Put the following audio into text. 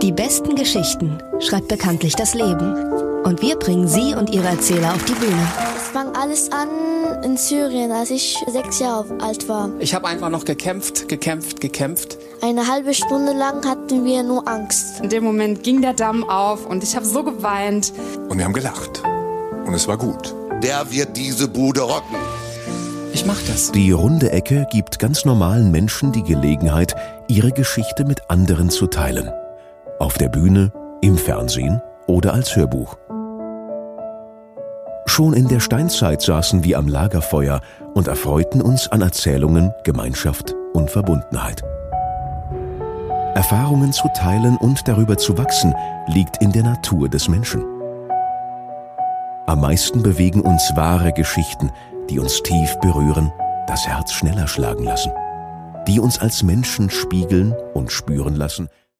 Die besten Geschichten schreibt bekanntlich das Leben. Und wir bringen sie und ihre Erzähler auf die Bühne. Es fang alles an in Syrien, als ich 6 Jahre alt war. Ich habe einfach noch gekämpft. Eine halbe Stunde lang hatten wir nur Angst. In dem Moment ging der Damm auf und ich habe so geweint. Und wir haben gelacht. Und es war gut. Der wird diese Bude rocken. Ich mach das. Die runde Ecke gibt ganz normalen Menschen die Gelegenheit, ihre Geschichte mit anderen zu teilen. Auf der Bühne, im Fernsehen oder als Hörbuch. Schon in der Steinzeit saßen wir am Lagerfeuer und erfreuten uns an Erzählungen, Gemeinschaft und Verbundenheit. Erfahrungen zu teilen und darüber zu wachsen, liegt in der Natur des Menschen. Am meisten bewegen uns wahre Geschichten, die uns tief berühren, das Herz schneller schlagen lassen, die uns als Menschen spiegeln und spüren lassen,